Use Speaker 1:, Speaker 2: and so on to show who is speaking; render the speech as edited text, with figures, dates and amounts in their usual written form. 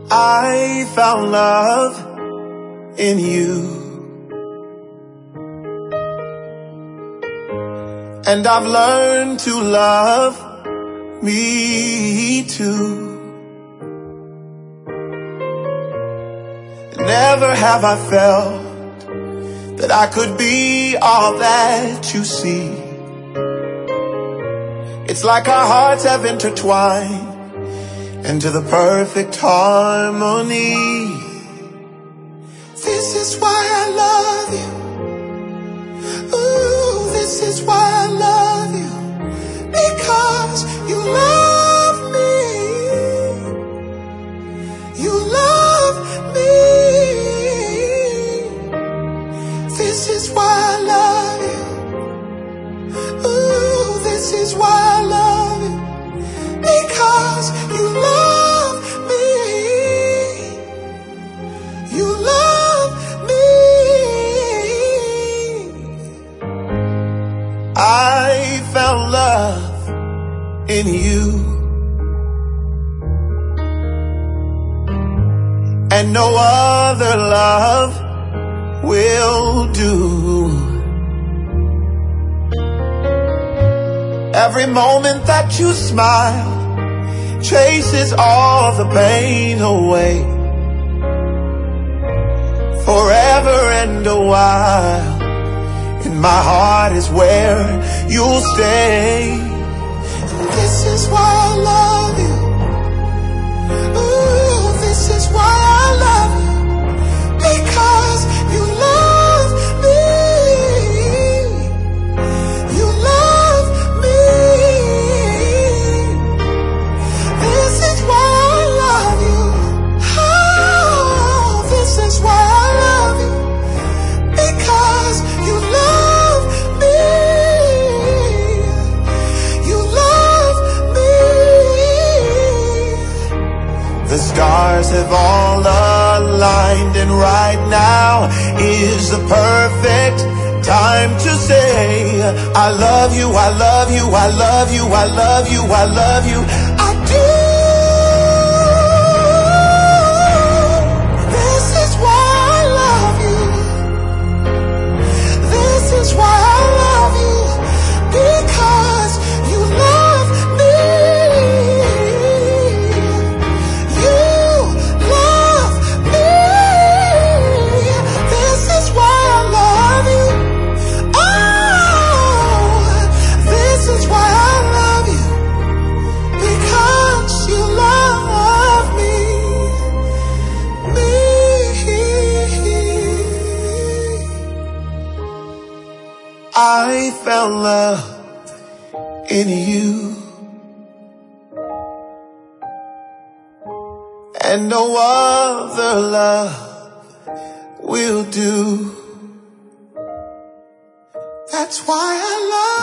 Speaker 1: I found love in you, and I've learned to love me too. Never have I felt that I could be all that you see. It's like our hearts have intertwined into the perfect harmony. This is why I love you. Ooh, this is why I love you. Because you love me. You love me. This is why I love you. Ooh, this is why I love you. Because you love me. You love me. I found love in you, and no other love will do. Every moment that you smile chases all the pain away. Forever and a while, in my heart is where you'll stay. And this is why I love you. Ooh, this is why I love you. Because you love me. You love me. This is why I love you. Oh, this is why I love you. Because you love me. You love me. The stars have all aligned, and right now is the perfect time to say I love you, I love you, I love you, I love you, I love you, I do. This is why I love you. This is why I love you. Because you love me. You love me. This is why I love you. Oh, this is why I love you. Because you love me. I found love in you, and no other love will do. That's why I love you.